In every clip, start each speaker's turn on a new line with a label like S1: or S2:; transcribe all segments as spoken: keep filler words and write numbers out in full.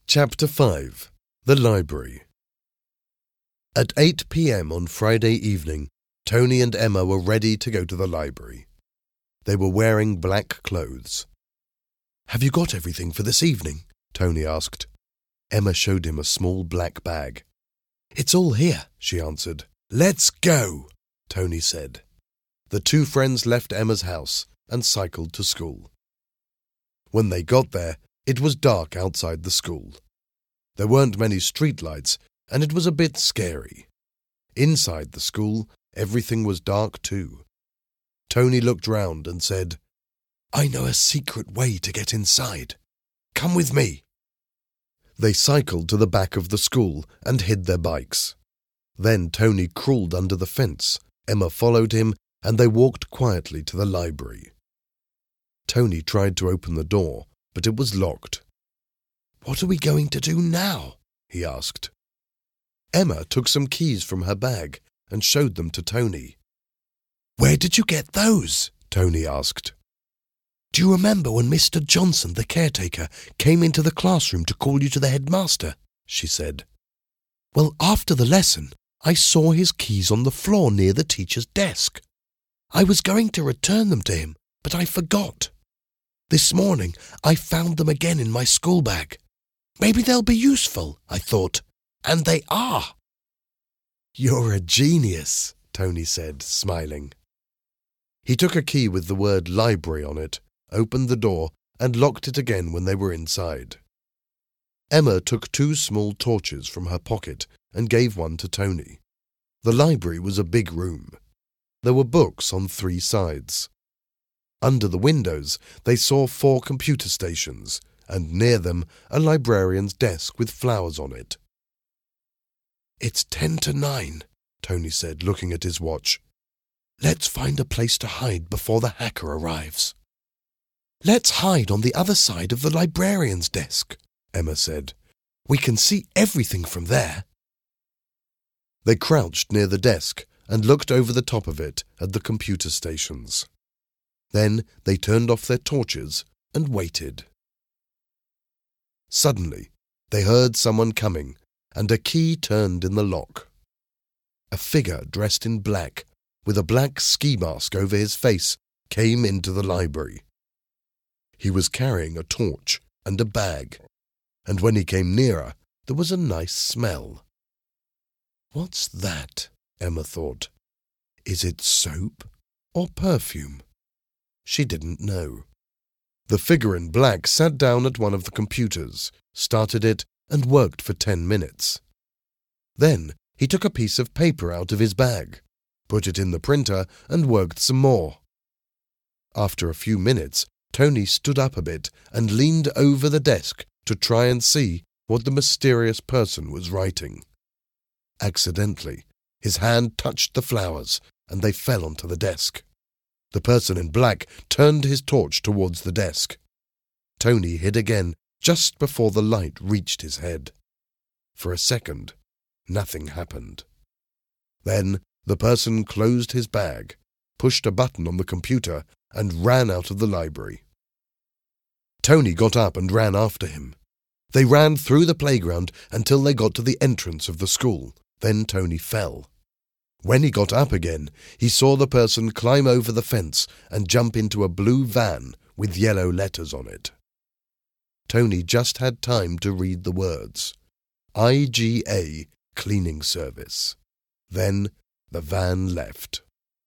S1: Chapter five. The Library. At eight p m on Friday evening, Tony and Emma were ready to go to the library. They were wearing black clothes. "Have you got everything for this evening?" Tony asked. Emma showed him a small black bag. "It's all here," she answered. "Let's go," Tony said. The two friends left Emma's house and cycled to school. When they got there, it was dark outside the school. There weren't many streetlights, and it was a bit scary. Inside the school, everything was dark too. Tony looked round and said, "I know a secret way to get inside. Come with me." They cycled to the back of the school and hid their bikes. Then Tony crawled under the fence, Emma followed him, and they walked quietly to the library. Tony tried to open the door, but it was locked. "What are we going to do now?" he asked. Emma took some keys from her bag and showed them to Tony. "Where did you get those?" Tony asked. "Do you remember when Mister Johnson, the caretaker, came into the classroom to call you to the headmaster?" she said. "Well, after the lesson, I saw his keys on the floor near the teacher's desk. I was going to return them to him, but I forgot. This morning, I found them again in my school bag. Maybe they'll be useful, I thought, and they are." "You're a genius," Tony said, smiling. He took a key with the word library on it, opened the door, and locked it again when they were inside. Emma took two small torches from her pocket and gave one to Tony. The library was a big room. There were books on three sides. Under the windows, they saw four computer stations, and near them a librarian's desk with flowers on it. "It's ten to nine, Tony said, looking at his watch. "Let's find a place to hide before the hacker arrives." "Let's hide on the other side of the librarian's desk," Emma said. "We can see everything from there." They crouched near the desk and looked over the top of it at the computer stations. Then they turned off their torches and waited. Suddenly, they heard someone coming, and a key turned in the lock. A figure dressed in black, with a black ski mask over his face, came into the library. He was carrying a torch and a bag, and when he came nearer, there was a nice smell. "What's that?" Emma thought. "Is it soap or perfume?" She didn't know. The figure in black sat down at one of the computers, started it, and worked for ten minutes. Then he took a piece of paper out of his bag, put it in the printer, and worked some more. After a few minutes, Tony stood up a bit and leaned over the desk to try and see what the mysterious person was writing. Accidentally, his hand touched the flowers, and they fell onto the desk. The person in black turned his torch towards the desk. Tony hid again just before the light reached his head. For a second, nothing happened. Then the person closed his bag, pushed a button on the computer, and ran out of the library. Tony got up and ran after him. They ran through the playground until they got to the entrance of the school. Then Tony fell. When he got up again, he saw the person climb over the fence and jump into a blue van with yellow letters on it. Tony just had time to read the words, I G A Cleaning Service. Then the van left.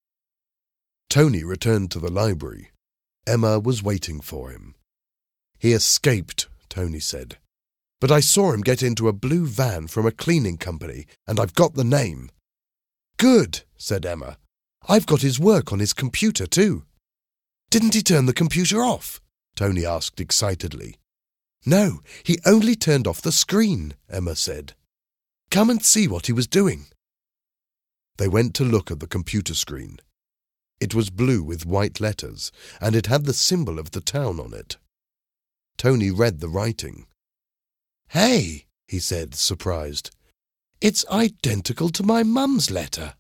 S1: Tony returned to the library. Emma was waiting for him. "He escaped," Tony said. "But I saw him get into a blue van from a cleaning company, and I've got the name." "Good," said Emma. "I've got his work on his computer too." "Didn't he turn the computer off?" Tony asked excitedly. "No, he only turned off the screen," Emma said. "Come and see what he was doing." They went to look at the computer screen. It was blue with white letters, and it had the symbol of the town on it. Tony read the writing. "Hey," he said, surprised. "It's identical to my mum's letter."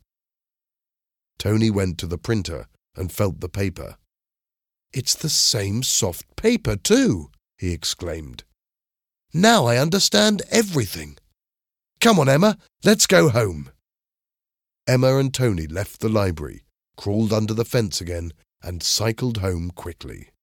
S1: Tony went to the printer and felt the paper. "It's the same soft paper, too," he exclaimed. Now I understand everything. Come on, Emma, let's go home. Emma and Tony left the library, crawled under the fence again, and cycled home quickly.